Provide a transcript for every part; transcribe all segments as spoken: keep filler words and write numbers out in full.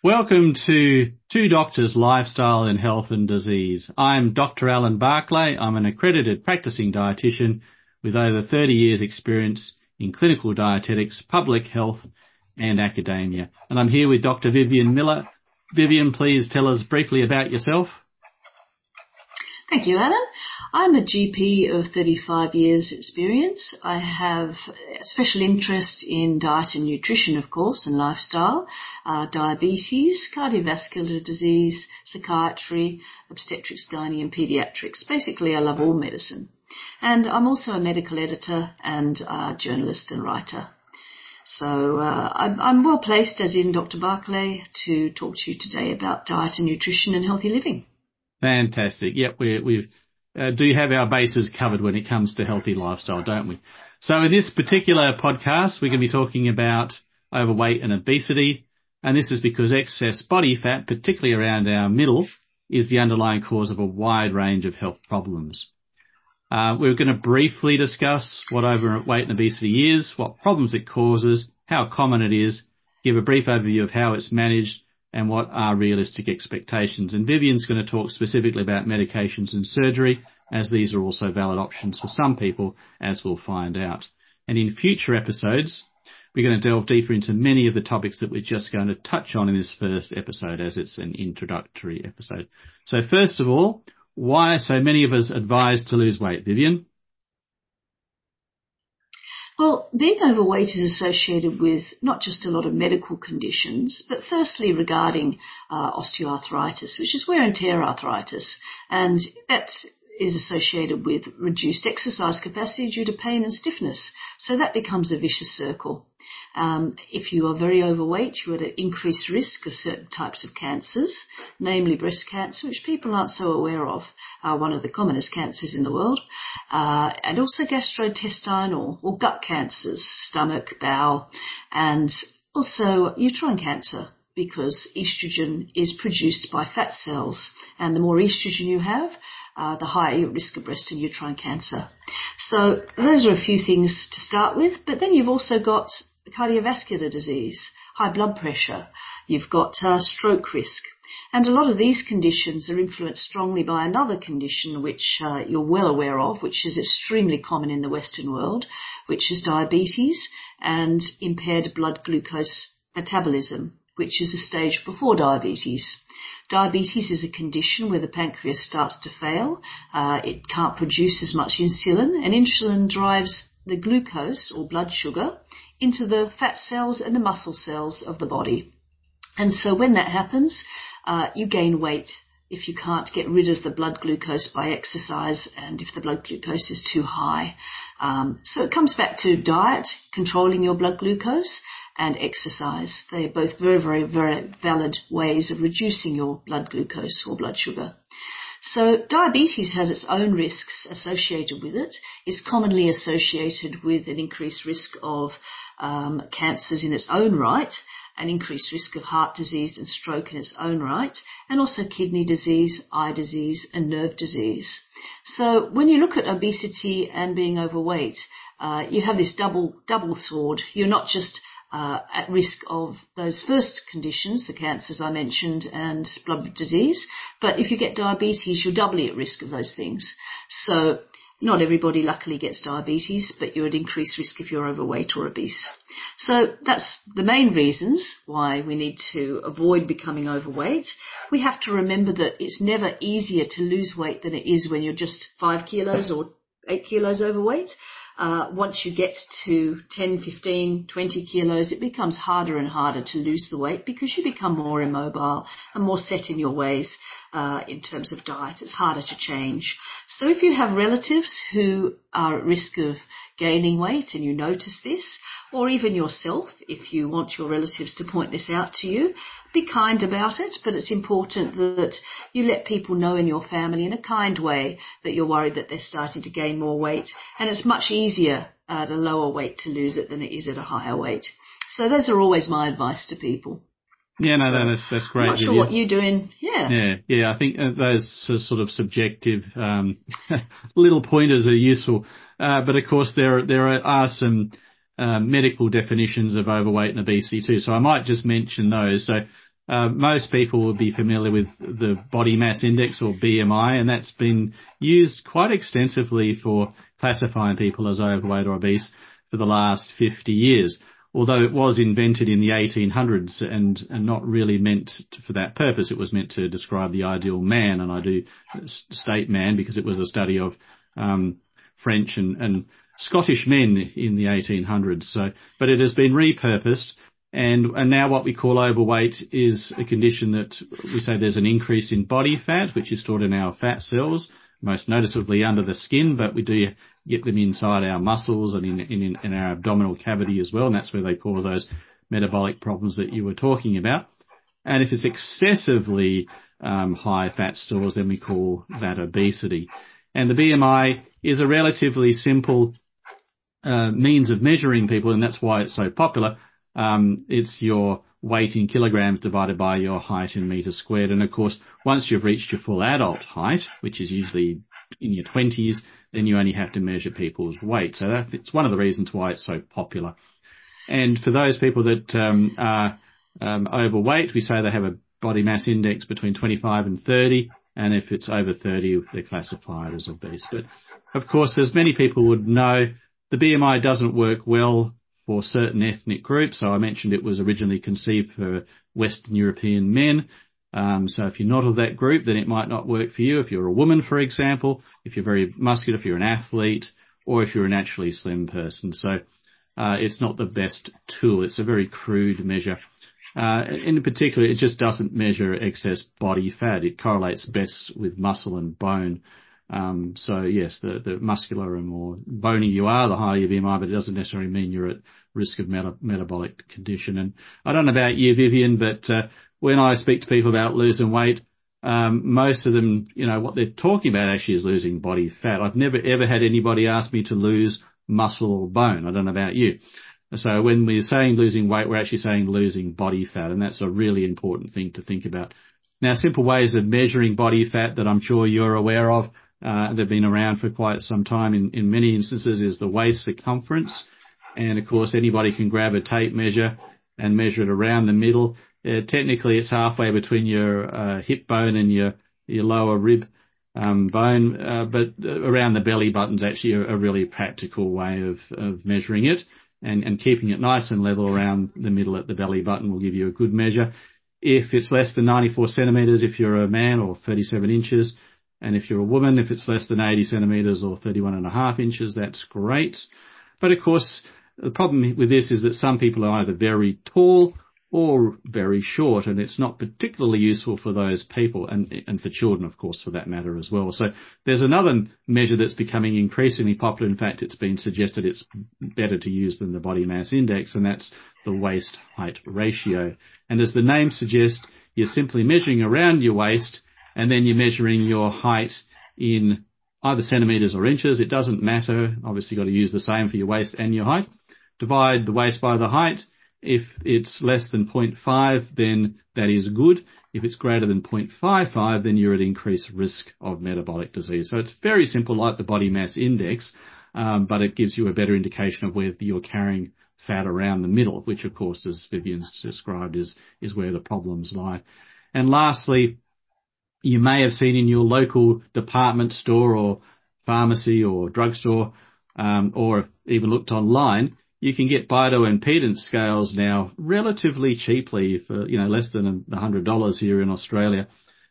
Welcome to Two Doctors, Lifestyle and Health and Disease. I'm Doctor Alan Barclay. I'm an accredited practicing dietitian with over thirty years experience in clinical dietetics, public health and academia. And I'm here with Doctor Vivian Miller. Vivian, please tell us briefly about yourself. Thank you, Alan. I'm a G P of thirty-five years experience. I have a special interest in diet and nutrition, of course, and lifestyle, uh, diabetes, cardiovascular disease, psychiatry, obstetrics, gynae and pediatrics. Basically, I love all medicine. And I'm also a medical editor and a journalist and writer. So uh, I'm, I'm well placed, as in Doctor Barclay, to talk to you today about diet and nutrition and healthy living. Fantastic. Yep, we we uh, do have our bases covered when it comes to healthy lifestyle, don't we? So in this particular podcast, we're going to be talking about overweight and obesity. And this is because excess body fat, particularly around our middle, is the underlying cause of a wide range of health problems. Uh, we're going to briefly discuss what overweight and obesity is, what problems it causes, how common it is, give a brief overview of how it's managed, and what are realistic expectations. And Vivian's going to talk specifically about medications and surgery, as these are also valid options for some people, as we'll find out. And in future episodes, we're going to delve deeper into many of the topics that we're just going to touch on in this first episode, as it's an introductory episode. So first of all, why are so many of us advised to lose weight, Vivian? Well, being overweight is associated with not just a lot of medical conditions, but firstly regarding uh, osteoarthritis, which is wear and tear arthritis, and that is associated with reduced exercise capacity due to pain and stiffness. So that becomes a vicious circle. Um, if you are very overweight, you're at an increased risk of certain types of cancers, namely breast cancer, which people aren't so aware of, uh, one of the commonest cancers in the world, uh, and also gastrointestinal or gut cancers, stomach, bowel, and also uterine cancer, because estrogen is produced by fat cells, and the more estrogen you have, uh, the higher your risk of breast and uterine cancer. So those are a few things to start with, but then you've also got cardiovascular disease, high blood pressure, you've got uh, stroke risk. And a lot of these conditions are influenced strongly by another condition which uh, you're well aware of, which is extremely common in the Western world, which is diabetes and impaired blood glucose metabolism, which is a stage before diabetes. Diabetes is a condition where the pancreas starts to fail. Uh, it can't produce as much insulin, and insulin drives the glucose or blood sugar into the fat cells and the muscle cells of the body. And so when that happens, uh, you gain weight if you can't get rid of the blood glucose by exercise and if the blood glucose is too high. Um, so it comes back to diet, controlling your blood glucose, and exercise. They are both very, very, very valid ways of reducing your blood glucose or blood sugar. So diabetes has its own risks associated with it. It's commonly associated with an increased risk of um, cancers in its own right, an increased risk of heart disease and stroke in its own right, and also kidney disease, eye disease, and nerve disease. So when you look at obesity and being overweight, uh, you have this double double sword. You're not just Uh, at risk of those first conditions, the cancers I mentioned and blood disease, but if you get diabetes, you're doubly at risk of those things. So not everybody luckily gets diabetes, but you're at increased risk if you're overweight or obese. So that's the main reasons why we need to avoid becoming overweight. We have to remember that it's never easier to lose weight than it is when you're just five kilos or eight kilos overweight. Uh, once you get to ten, fifteen, twenty kilos, it becomes harder and harder to lose the weight because you become more immobile and more set in your ways uh, in terms of diet. It's harder to change. So if you have relatives who are at risk of gaining weight and you notice this, or even yourself, if you want your relatives to point this out to you, be kind about it, but it's important that you let people know in your family in a kind way that you're worried that they're starting to gain more weight, and it's much easier at a lower weight to lose it than it is at a higher weight. So those are always my advice to people. Yeah, no, no, that's that's great. I'm not sure what you're doing. Yeah, yeah, yeah. I think those sort of subjective um, little pointers are useful, uh, but of course there there are some uh, medical definitions of overweight and obesity too. So I might just mention those. So uh, most people will be familiar with the body mass index, or B M I, and that's been used quite extensively for classifying people as overweight or obese for the last fifty years. Although it was invented in the eighteen hundreds and, and not really meant to, for that purpose. It was meant to describe the ideal man, and I do state man because it was a study of um, French and, and Scottish men in the eighteen hundreds. So, but it has been repurposed, and, and now what we call overweight is a condition that we say there's an increase in body fat, which is stored in our fat cells, most noticeably under the skin, but we do get them inside our muscles and in, in, in our abdominal cavity as well, and that's where they cause those metabolic problems that you were talking about. And if it's excessively um, high fat stores, then we call that obesity. And the B M I is a relatively simple uh, means of measuring people, and that's why it's so popular. Um, it's your weight in kilograms divided by your height in meters squared. And of course, once you've reached your full adult height, which is usually in your twenties, then you only have to measure people's weight. So that, it's one of the reasons why it's so popular. And for those people that um, are um, overweight, we say they have a body mass index between twenty-five and thirty, and if it's over thirty, they're classified as obese. But of course, as many people would know, the B M I doesn't work well for certain ethnic groups. So I mentioned it was originally conceived for Western European men. Um, so if you're not of that group, then it might not work for you. If you're a woman, for example, if you're very muscular, if you're an athlete, or if you're a naturally slim person. So uh, it's not the best tool. It's a very crude measure. Uh, in particular, it just doesn't measure excess body fat. It correlates best with muscle and bone. Um, so yes, the, the muscular and more bony you are, the higher your B M I, but it doesn't necessarily mean you're at risk of meta- metabolic condition. And I don't know about you, Vivian, but uh, when I speak to people about losing weight, um, most of them, you know, what they're talking about actually is losing body fat. I've never ever had anybody ask me to lose muscle or bone. I don't know about you. So when we're saying losing weight, we're actually saying losing body fat, and that's a really important thing to think about. Now, simple ways of measuring body fat that I'm sure you're aware of, uh, they've been around for quite some time in, in many instances, is the waist circumference. And of course, anybody can grab a tape measure and measure it around the middle. Uh, technically, it's halfway between your uh, hip bone and your, your lower rib um, bone, uh, but around the belly button's actually a, a really practical way of, of measuring it. And, and keeping it nice and level around the middle at the belly button will give you a good measure. If it's less than ninety-four centimetres, if you're a man, or thirty-seven inches, and if you're a woman, if it's less than eighty centimetres or thirty-one and a half inches, that's great. But of course, the problem with this is that some people are either very tall or very short, and it's not particularly useful for those people, and, and for children, of course, for that matter as well. So there's another measure that's becoming increasingly popular. In fact, it's been suggested it's better to use than the body mass index, and that's the waist height ratio. And as the name suggests, you're simply measuring around your waist, and then you're measuring your height in either centimetres or inches. It doesn't matter. Obviously, you've got to use the same for your waist and your height. Divide the waist by the height. If it's less than zero point five, then that is good. If it's greater than zero point five five, then you're at increased risk of metabolic disease. So it's very simple, like the body mass index, um, but it gives you a better indication of whether you're carrying fat around the middle, which, of course, as Vivian's described, is, is where the problems lie. And lastly, you may have seen in your local department store or pharmacy or drugstore, um, or even looked online, you can get bioimpedance scales now relatively cheaply for, you know, less than one hundred dollars here in Australia.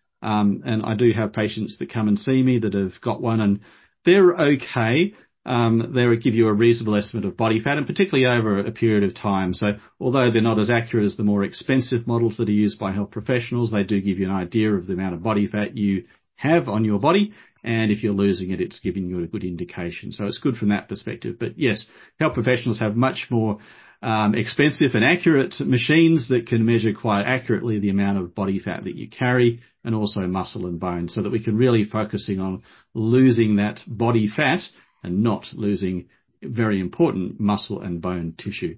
Um, and I do have patients that come and see me that have got one, and they're okay. Um, they give you a reasonable estimate of body fat, and particularly over a period of time. So although they're not as accurate as the more expensive models that are used by health professionals, they do give you an idea of the amount of body fat you have on your body. And if you're losing it, it's giving you a good indication. So it's good from that perspective. But yes, health professionals have much more um, expensive and accurate machines that can measure quite accurately the amount of body fat that you carry, and also muscle and bone, so that we can really focusing on losing that body fat and not losing very important muscle and bone tissue.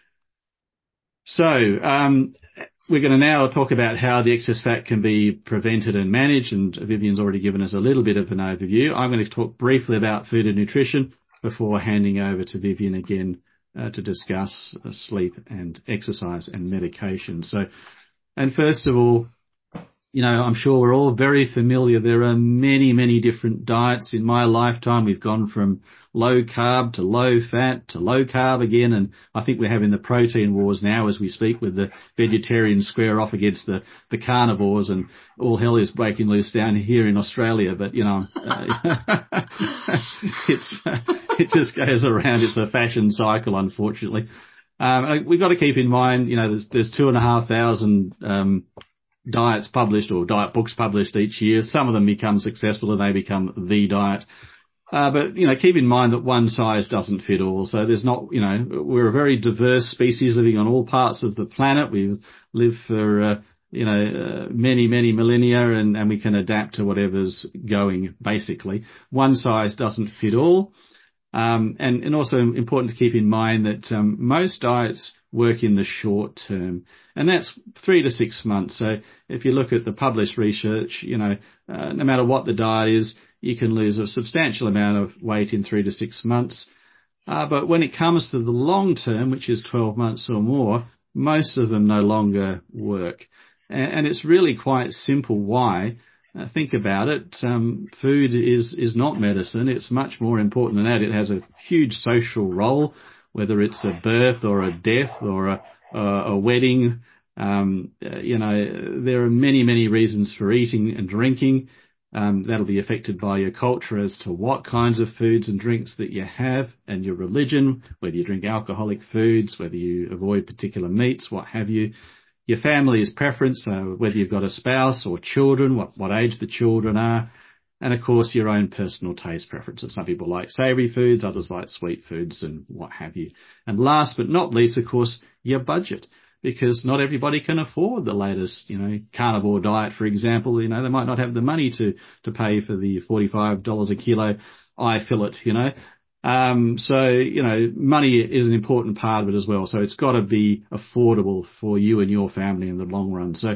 So um, we're going to now talk about how the excess fat can be prevented and managed, and Vivian's already given us a little bit of an overview. I'm going to talk briefly about food and nutrition before handing over to Vivian again uh, to discuss uh, sleep and exercise and medication. So And first of all, you know, I'm sure we're all very familiar. There are many, many different diets. In my lifetime, we've gone from low carb to low fat to low carb again. And I think we're having the protein wars now as we speak, with the vegetarians square off against the, the carnivores, and all hell is breaking loose down here in Australia. But, you know, uh, it's, uh, it just goes around. It's a fashion cycle, unfortunately. Um, we've got to keep in mind, you know, there's, there's two and a half thousand, um, diets published, or diet books published each year. Some of them become successful and they become the diet. Uh, but, you know, keep in mind that one size doesn't fit all. So there's not, you know, we're a very diverse species living on all parts of the planet. We've lived for, uh, you know, uh, many, many millennia, and, and we can adapt to whatever's going, basically. One size doesn't fit all. Um, and, and also important to keep in mind that um, most diets work in the short term, and that's three to six months. So if you look at the published research, you know, uh, no matter what the diet is, you can lose a substantial amount of weight in three to six months. Uh, but when it comes to the long term, which is twelve months or more, most of them no longer work. And, and it's really quite simple why. Uh, think about it. Um, food is, is not medicine. It's much more important than that. It has a huge social role, whether it's a birth or a death or a, a, a wedding. Um, uh, you know, there are many, many reasons for eating and drinking. Um, that'll be affected by your culture as to what kinds of foods and drinks that you have, and your religion, whether you drink alcoholic foods, whether you avoid particular meats, what have you. Your family's preference, so whether you've got a spouse or children, what, what age the children are, and of course your own personal taste preferences. Some people like savoury foods, others like sweet foods, and what have you. And last but not least, of course, your budget, because not everybody can afford the latest, you know, carnivore diet, for example. You know, they might not have the money to, to pay for the forty-five dollars a kilo eye fillet, you know. Um, so, you know, money is an important part of it as well. So it's got to be affordable for you and your family in the long run. So,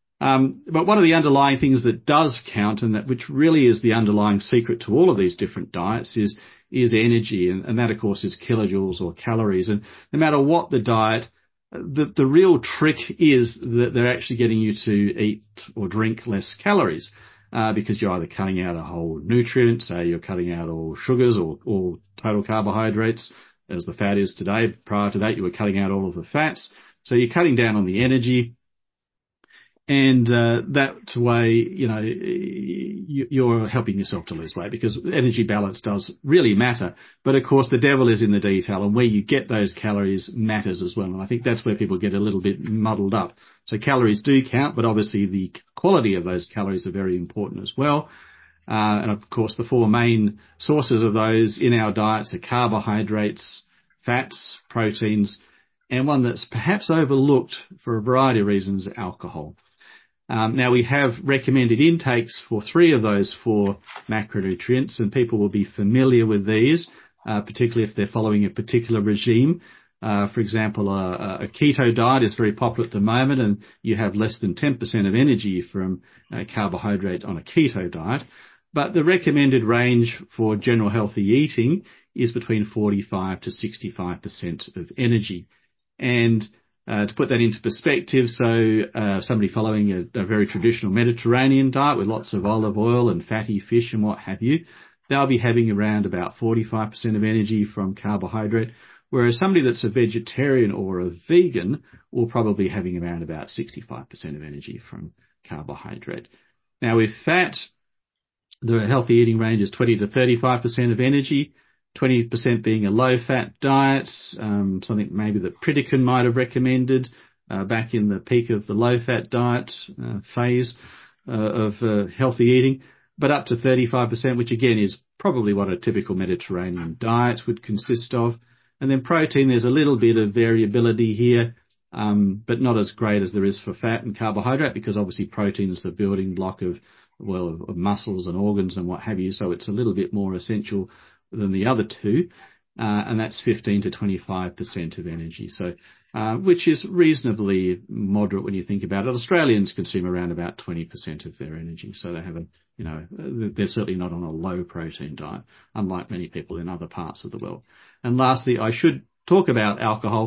um, but one of the underlying things that does count, and that which really is the underlying secret to all of these different diets, is, is energy. And, and that, of course, is kilojoules or calories. And no matter what the diet, the, the real trick is that they're actually getting you to eat or drink less calories. Uh, because you're either cutting out a whole nutrient, say you're cutting out all sugars or all total carbohydrates, as the fat is today. Prior to that, you were cutting out all of the fats. So you're cutting down on the energy. And uh, that way, you know, you're helping yourself to lose weight, because energy balance does really matter. But of course, the devil is in the detail, and where you get those calories matters as well. And I think that's where people get a little bit muddled up. So calories do count, but obviously the quality of those calories are very important as well. Uh, and of course, the four main sources of those in our diets are carbohydrates, fats, proteins, and one that's perhaps overlooked for a variety of reasons, alcohol. Um, now, we have recommended intakes for three of those four macronutrients, and people will be familiar with these, uh, particularly if they're following a particular regime. Uh, for example, a, a keto diet is very popular at the moment, and you have less than ten percent of energy from uh, carbohydrate on a keto diet. But the recommended range for general healthy eating is between forty-five to sixty-five percent of energy. And Uh, to put that into perspective, so uh, somebody following a, a very traditional Mediterranean diet with lots of olive oil and fatty fish and what have you, they'll be having around about forty-five percent of energy from carbohydrate, whereas somebody that's a vegetarian or a vegan will probably be having around about sixty-five percent of energy from carbohydrate. Now, with fat, the healthy eating range is twenty to thirty-five percent of energy, twenty percent being a low-fat diet, um, something maybe that Pritikin might have recommended uh, back in the peak of the low-fat diet uh, phase uh, of uh, healthy eating, but up to thirty-five percent, which again is probably what a typical Mediterranean diet would consist of. And then protein, there's a little bit of variability here, um, but not as great as there is for fat and carbohydrate, because obviously protein is the building block of, well, of, of muscles and organs and what have you, so it's a little bit more essential than the other two, uh, and that's fifteen to twenty-five percent of energy. So, uh, which is reasonably moderate when you think about it. Australians consume around about twenty percent of their energy, so they have a, you know, they're certainly not on a low protein diet, unlike many people in other parts of the world. And lastly, I should talk about alcohol.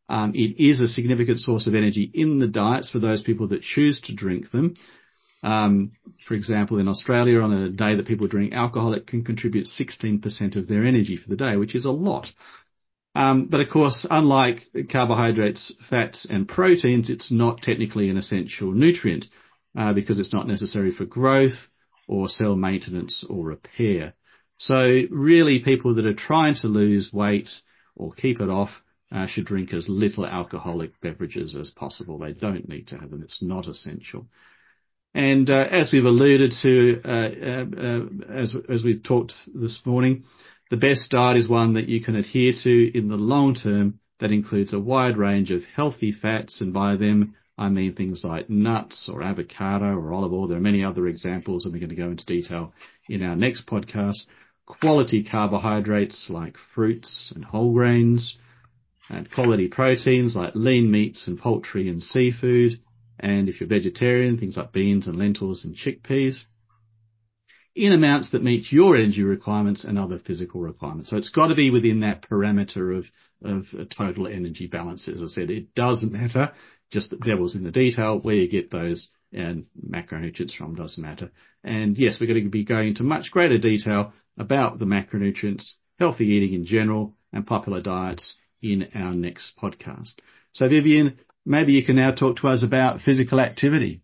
Um, it is a significant source of energy in the diets for those people that choose to drink them. Um, for example, in Australia, on a day that people drink alcohol, it can contribute sixteen percent of their energy for the day, which is a lot. Um, but of course, unlike carbohydrates, fats and proteins, it's not technically an essential nutrient uh, because it's not necessary for growth or cell maintenance or repair. So really, people that are trying to lose weight or keep it off uh, should drink as little alcoholic beverages as possible. They don't need to have them. It's not essential. And uh, as we've alluded to, uh, uh, uh, as, as we've talked this morning, the best diet is one that you can adhere to in the long term that includes a wide range of healthy fats, and by them I mean things like nuts or avocado or olive oil. There are many other examples, and we're going to go into detail in our next podcast. Quality carbohydrates like fruits and whole grains, and quality proteins like lean meats and poultry and seafood. And if you're vegetarian, things like beans and lentils and chickpeas, in amounts that meet your energy requirements and other physical requirements. So it's got to be within that parameter of, of a total energy balance. As I said, it doesn't matter, just the devil's in the detail. Where you get those and macronutrients from doesn't matter. And yes, we're going to be going into much greater detail about the macronutrients, healthy eating in general, and popular diets in our next podcast. So Vivian, maybe you can now talk to us about physical activity.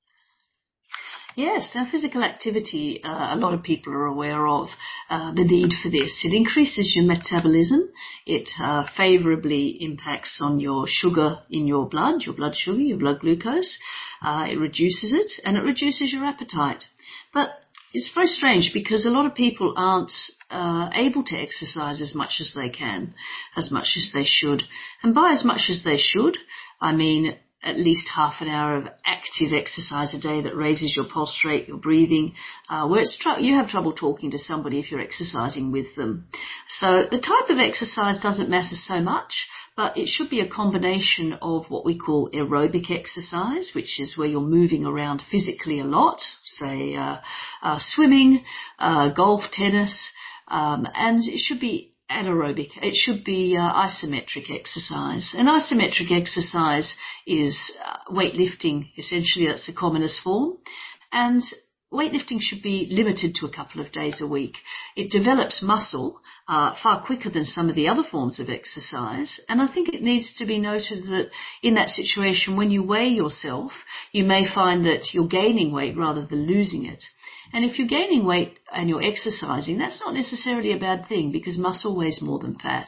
Yes, now physical activity, uh, a lot of people are aware of uh, the need for this. It increases your metabolism. It uh, favourably impacts on your sugar in your blood, your blood sugar, your blood glucose. Uh, it reduces it, and it reduces your appetite. But it's very strange because a lot of people aren't uh, able to exercise as much as they can, as much as they should. And by as much as they should, I mean at least half an hour of active exercise a day that raises your pulse rate, your breathing, uh, where it's tr- you have trouble talking to somebody if you're exercising with them. So the type of exercise doesn't matter so much, but it should be a combination of what we call aerobic exercise, which is where you're moving around physically a lot, say uh, uh, swimming, uh, golf, tennis, um, and it should be anaerobic. It should be uh, isometric exercise. And isometric exercise is uh, weightlifting. Essentially, that's the commonest form. And weightlifting should be limited to a couple of days a week. It develops muscle uh, far quicker than some of the other forms of exercise. And I think it needs to be noted that in that situation, when you weigh yourself, you may find that you're gaining weight rather than losing it. And if you're gaining weight and you're exercising, that's not necessarily a bad thing because muscle weighs more than fat.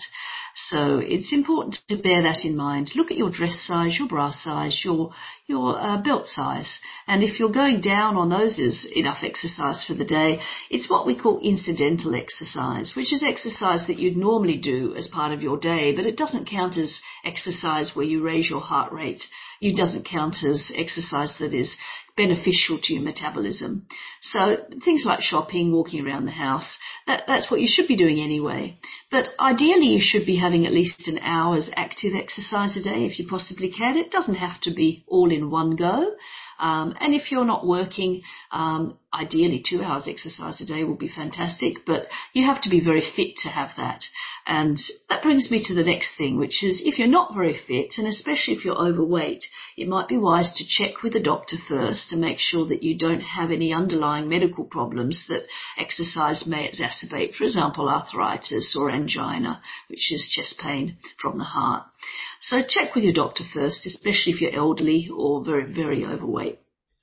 So it's important to bear that in mind. Look at your dress size, your bra size, your your uh, belt size. And if you're going down on those as enough exercise for the day, it's what we call incidental exercise, which is exercise that you'd normally do as part of your day, but it doesn't count as exercise where you raise your heart rate. It doesn't count as exercise that is beneficial to your metabolism. So things like shopping, walking around the house, that, that's what you should be doing anyway. But ideally you should be having at least an hour's active exercise a day if you possibly can. It doesn't have to be all in one go. Um, and if you're not working, um, ideally two hours exercise a day will be fantastic, but you have to be very fit to have that. And that brings me to the next thing, which is if you're not very fit, and especially if you're overweight, it might be wise to check with a doctor first to make sure that you don't have any underlying medical problems that exercise may exacerbate, for example, arthritis or angina, which is chest pain from the heart. So check with your doctor first, especially if you're elderly or very, very overweight.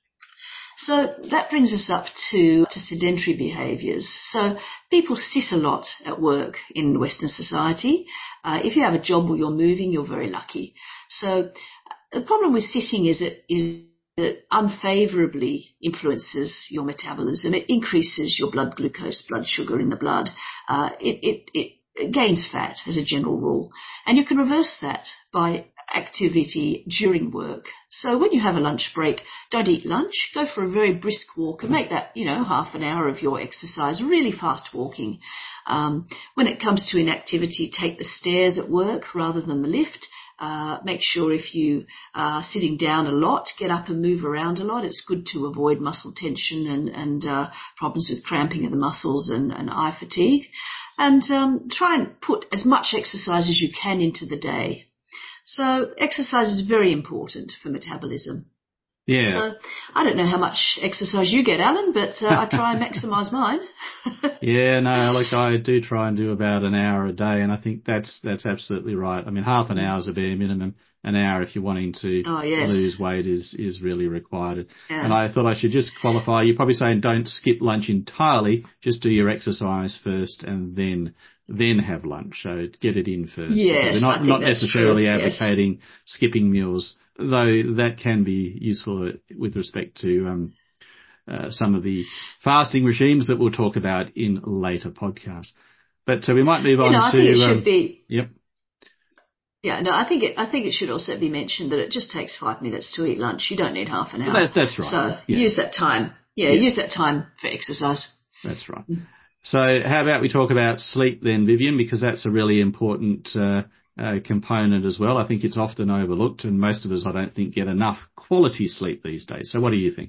So that brings us up to, to sedentary behaviours. So people sit a lot at work in Western society. Uh, if you have a job where you're moving, you're very lucky. So the problem with sitting is it is it unfavourably influences your metabolism. It increases your blood glucose, blood sugar in the blood. Uh, it, it, it gains fat as a general rule. And you can reverse that by activity during work. So when you have a lunch break, don't eat lunch, go for a very brisk walk and make that, you know, half an hour of your exercise, really fast walking. Um, when it comes to inactivity, take the stairs at work rather than the lift. Uh, make sure if you are sitting down a lot, get up and move around a lot. It's good to avoid muscle tension and, and uh, problems with cramping of the muscles and, and eye fatigue. And um, try and put as much exercise as you can into the day. So exercise is very important for metabolism. Yeah. So I don't know how much exercise you get, Alan, but uh, I try and maximise mine. Yeah, no, look, I do try and do about an hour a day, and I think that's that's absolutely right. I mean, half an hour is a bare minimum. An hour, if you're wanting to oh, yes. lose weight, is is really required. Yeah. And I thought I should just qualify. You're probably saying don't skip lunch entirely. Just do your exercise first, and then then have lunch. So get it in first. Yes, we're not I think not that's necessarily true. advocating yes. skipping meals, though that can be useful with respect to um, uh, some of the fasting regimes that we'll talk about in later podcasts. But uh, we might move you on know, I to. think it should um, be. Yep. Yeah, no, I think it. I think it should also be mentioned that it just takes five minutes to eat lunch. You don't need half an hour. That, that's right. So yeah. use that time. Yeah, yeah, use that time for exercise. That's right. So how about we talk about sleep then, Vivian, because that's a really important uh, uh, component as well. I think it's often overlooked, and most of us, I don't think, get enough quality sleep these days. So what do you think?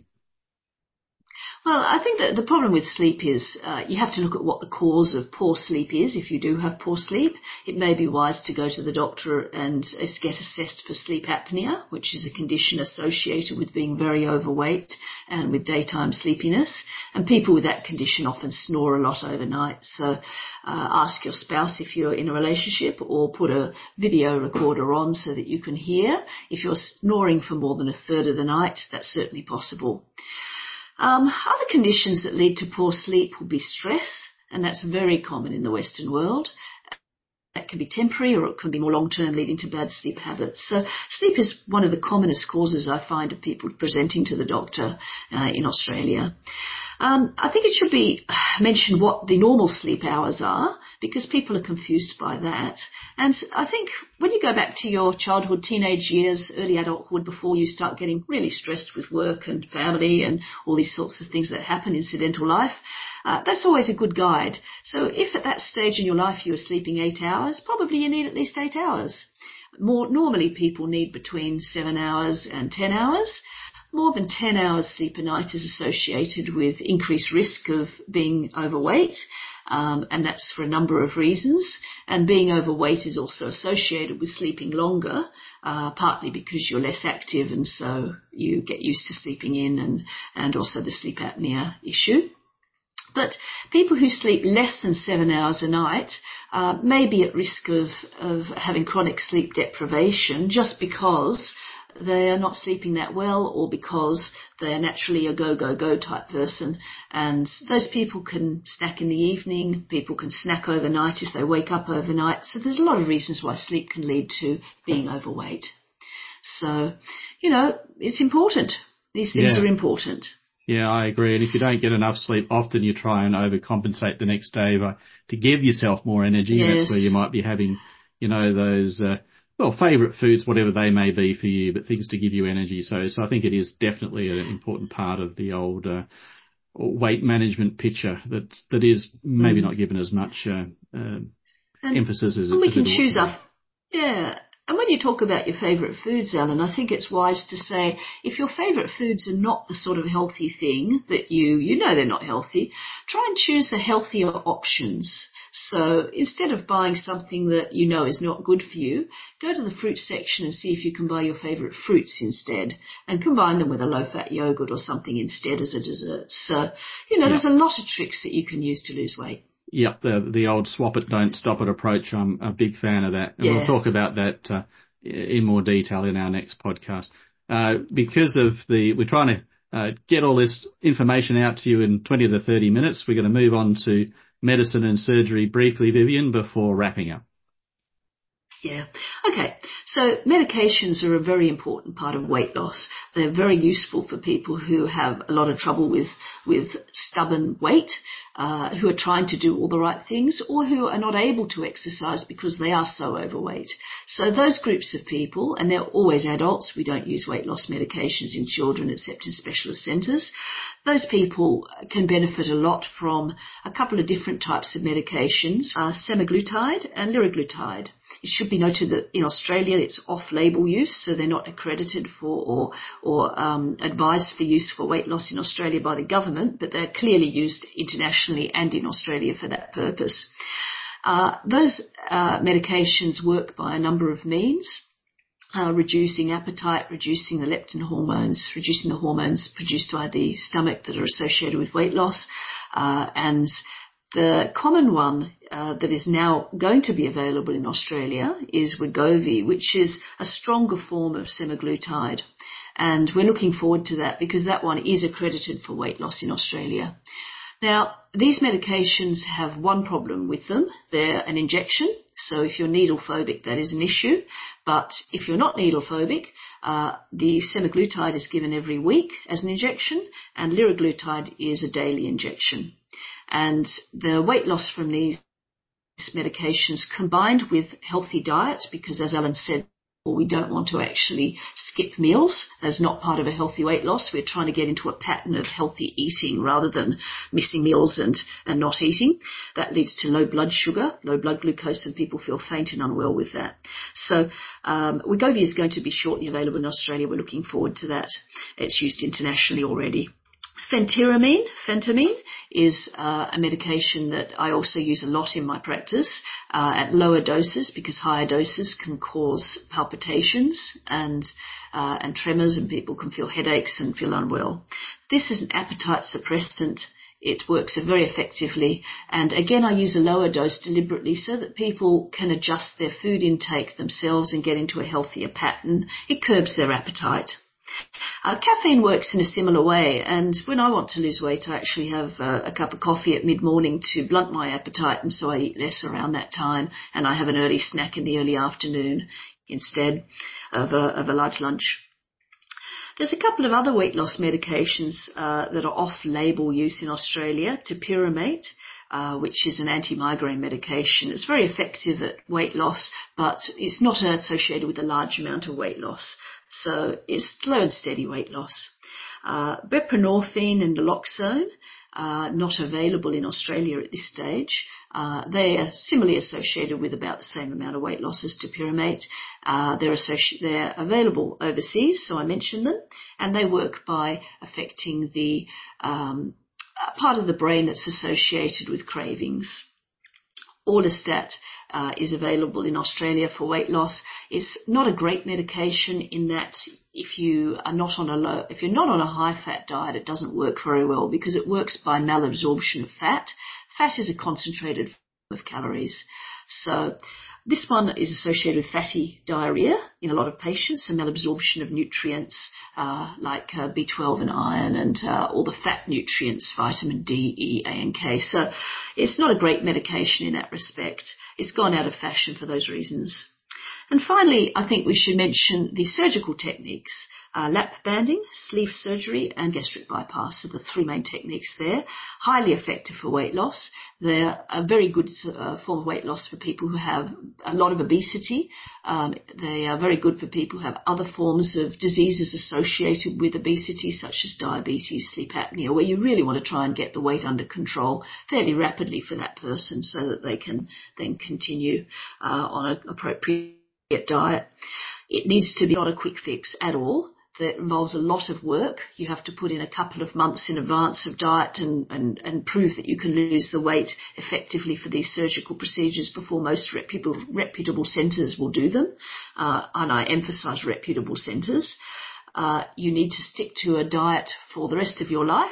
Well, I think that the problem with sleep is uh, you have to look at what the cause of poor sleep is. If you do have poor sleep, it may be wise to go to the doctor and get assessed for sleep apnea, which is a condition associated with being very overweight and with daytime sleepiness. And people with that condition often snore a lot overnight. So uh, ask your spouse if you're in a relationship, or put a video recorder on so that you can hear. If you're snoring for more than a third of the night, that's certainly possible. Um, other conditions that lead to poor sleep will be stress, and that's very common in the Western world. That can be temporary, or it can be more long-term, leading to bad sleep habits. So sleep is one of the commonest causes I find of people presenting to the doctor uh, in Australia. Um, I think it should be mentioned what the normal sleep hours are, because people are confused by that. And I think when you go back to your childhood, teenage years, early adulthood, before you start getting really stressed with work and family and all these sorts of things that happen, incidental life, uh, that's always a good guide. So if at that stage in your life you were sleeping eight hours, probably you need at least eight hours. More normally people need between seven hours and ten hours. More than ten hours sleep a night is associated with increased risk of being overweight, um, and that's for a number of reasons. And being overweight is also associated with sleeping longer, uh, partly because you're less active and so you get used to sleeping in, and, and also the sleep apnea issue. But people who sleep less than seven hours a night uh, may be at risk of, of having chronic sleep deprivation, just because they are not sleeping that well, or because they are naturally a go, go, go type person. And those people can snack in the evening. People can snack overnight if they wake up overnight. So there's a lot of reasons why sleep can lead to being overweight. So, you know, it's important. These things Yeah. are important. Yeah, I agree. And if you don't get enough sleep, often you try and overcompensate the next day by, to give yourself more energy. Yes. That's where you might be having, you know, those, uh, well, favourite foods, whatever they may be for you, but things to give you energy. So, so I think it is definitely an important part of the old uh, weight management picture that that is maybe mm. not given as much uh, uh, emphasis as, and we as can it ought choose to our, yeah. And when you talk about your favourite foods, Alan, I think it's wise to say if your favourite foods are not the sort of healthy thing that you, you know they're not healthy, try and choose the healthier options. So instead of buying something that you know is not good for you, go to the fruit section and see if you can buy your favourite fruits instead, and combine them with a low-fat yogurt or something instead as a dessert. So, you know, yeah. there's a lot of tricks that you can use to lose weight. Yep, the the old swap it, don't stop it approach. I'm a big fan of that. And yeah. we'll talk about that uh, in more detail in our next podcast. Uh, because of the, we're trying to uh, get all this information out to you in twenty to thirty minutes. We're going to move on to medicine and surgery briefly, Vivian, before wrapping up. Yeah. Okay. So medications are a very important part of weight loss. They're very useful for people who have a lot of trouble with, with stubborn weight, uh, who are trying to do all the right things, or who are not able to exercise because they are so overweight. So those groups of people, and they're always adults, we don't use weight loss medications in children except in specialist centres. Those people can benefit a lot from a couple of different types of medications, uh, semaglutide and liraglutide. It should be noted that in Australia it's off-label use, so they're not accredited for or, or um, advised for use for weight loss in Australia by the government, but they're clearly used internationally and in Australia for that purpose. Uh, those uh, medications work by a number of means. uh, reducing appetite, reducing the leptin hormones, reducing the hormones produced by the stomach that are associated with weight loss. Uh, and the common one uh, that is now going to be available in Australia is Wegovy, which is a stronger form of semaglutide. And we're looking forward to that because that one is accredited for weight loss in Australia. Now, these medications have one problem with them. They're an injection. So if you're needle phobic, that is an issue. But if you're not needle phobic, uh, the semaglutide is given every week as an injection, and liraglutide is a daily injection. And the weight loss from these medications combined with healthy diet, because as Alan said, we don't want to actually skip meals as not part of a healthy weight loss. We're trying to get into a pattern of healthy eating rather than missing meals and, and not eating. That leads to low blood sugar, low blood glucose, and people feel faint and unwell with that. So um, Wegovy is going to be shortly available in Australia. We're looking forward to that. It's used internationally already. Phentermine, phentermine is uh, a medication that I also use a lot in my practice uh, at lower doses, because higher doses can cause palpitations and uh, and tremors, and people can feel headaches and feel unwell. This is an appetite suppressant. It works very effectively, and again I use a lower dose deliberately so that people can adjust their food intake themselves and get into a healthier pattern. It curbs their appetite. Uh, caffeine works in a similar way, and when I want to lose weight, I actually have uh, a cup of coffee at mid-morning to blunt my appetite, and so I eat less around that time, and I have an early snack in the early afternoon instead of a, of a large lunch. There's a couple of other weight loss medications uh, that are off-label use in Australia. Topiramate, uh, which is an anti-migraine medication. It's very effective at weight loss, but it's not associated with a large amount of weight loss. So it's slow and steady weight loss. Uh, buprenorphine and naloxone are not available in Australia at this stage. Uh, they are similarly associated with about the same amount of weight loss as topiramate. Uh, they're, associ- they're available overseas, so I mentioned them, and they work by affecting the um, part of the brain that's associated with cravings. Orlistat uh, is available in Australia for weight loss. It's not a great medication in that if you are not on a low, if you're not on a high-fat diet, it doesn't work very well because it works by malabsorption of fat. Fat is a concentrated form of calories. So this one is associated with fatty diarrhea in a lot of patients, and malabsorption of nutrients uh, like uh, B twelve and iron and uh, all the fat nutrients, vitamin D, E, A and K. So it's not a great medication in that respect. It's gone out of fashion for those reasons. And finally, I think we should mention the surgical techniques. Uh, lap banding, sleeve surgery and gastric bypass are the three main techniques there. Highly effective for weight loss. They're a very good uh, form of weight loss for people who have a lot of obesity. Um, they are very good for people who have other forms of diseases associated with obesity, such as diabetes, sleep apnea, where you really want to try and get the weight under control fairly rapidly for that person so that they can then continue uh, on an appropriate diet. It needs to be not a quick fix at all. That involves a lot of work. You have to put in a couple of months in advance of diet and, and, and prove that you can lose the weight effectively for these surgical procedures before most reputable, reputable centres will do them. Uh, and I emphasise reputable centres. Uh, you need to stick to a diet for the rest of your life.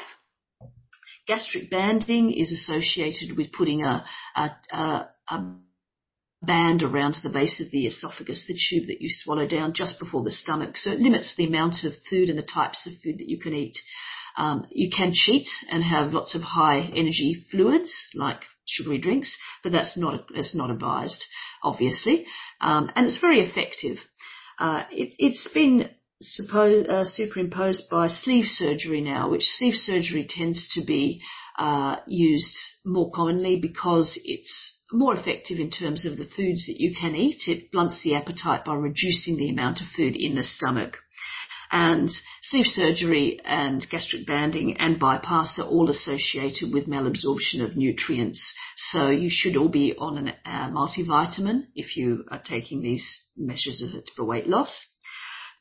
Gastric banding is associated with putting a, a, a, a band around the base of the esophagus, the tube that you swallow down just before the stomach. So it limits the amount of food and the types of food that you can eat. Um, you can cheat and have lots of high energy fluids like sugary drinks, but that's not, it's not advised, obviously. Um, and it's very effective. Uh, it, it's been supposed, uh, superimposed by sleeve surgery now, which sleeve surgery tends to be uh, used more commonly because it's more effective in terms of the foods that you can eat. It blunts the appetite by reducing the amount of food in the stomach. And sleeve surgery and gastric banding and bypass are all associated with malabsorption of nutrients. So you should all be on a uh, multivitamin if you are taking these measures of it for weight loss.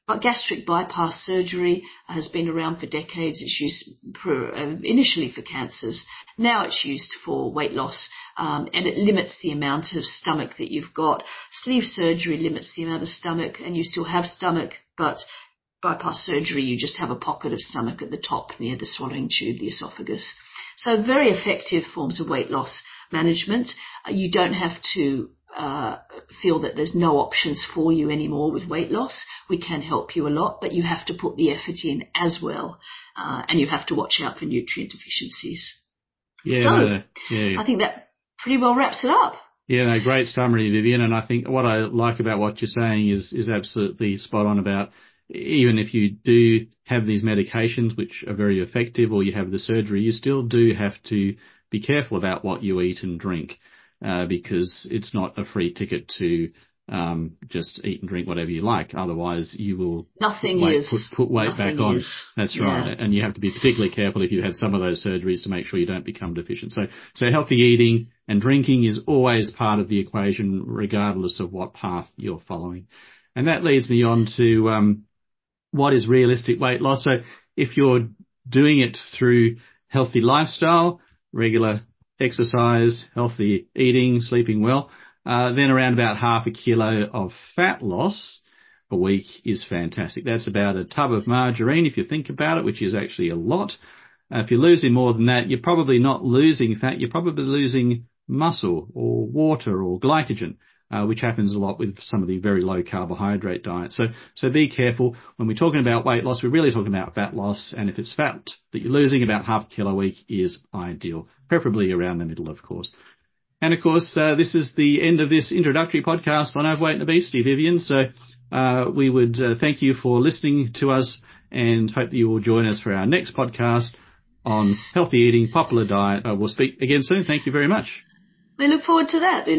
But gastric bypass surgery has been around for decades. It's used for, uh, initially for cancers. Now it's used for weight loss, um, and it limits the amount of stomach that you've got. Sleeve surgery limits the amount of stomach, and you still have stomach, but bypass surgery, you just have a pocket of stomach at the top near the swallowing tube, the esophagus. So very effective forms of weight loss management. Uh, you don't have to uh, feel that there's no options for you anymore with weight loss. We can help you a lot, but you have to put the effort in as well. Uh, and you have to watch out for nutrient deficiencies. Yeah, so, no, yeah. I think that pretty well wraps it up. Yeah, no, great summary, Vivian. And I think what I like about what you're saying is, is absolutely spot on about even if you do have these medications, which are very effective, or you have the surgery, you still do have to be careful about what you eat and drink, uh, because it's not a free ticket to um, just eat and drink whatever you like. Otherwise, you will Nothing weight, is. put, put weight Nothing back on. Is. That's yeah. right. And you have to be particularly careful if you had some of those surgeries to make sure you don't become deficient. So, so healthy eating and drinking is always part of the equation, regardless of what path you're following. And that leads me on to um, what is realistic weight loss. So if you're doing it through healthy lifestyle, regular exercise, healthy eating, sleeping well, uh, then around about half a kilo of fat loss a week is fantastic. That's about a tub of margarine, if you think about it, which is actually a lot. Uh, if you're losing more than that, you're probably not losing fat, you're probably losing muscle or water or glycogen, uh, which happens a lot with some of the very low carbohydrate diets. So, so be careful. When we're talking about weight loss, we're really talking about fat loss. And if it's fat that you're losing, about half a kilo a week is ideal, preferably around the middle, of course. And of course, uh, this is the end of this introductory podcast on overweight and obesity, Vivian. So, uh, we would uh, thank you for listening to us and hope that you will join us for our next podcast on healthy eating, popular diet. Uh, we'll speak again soon. Thank you very much. We look forward to that.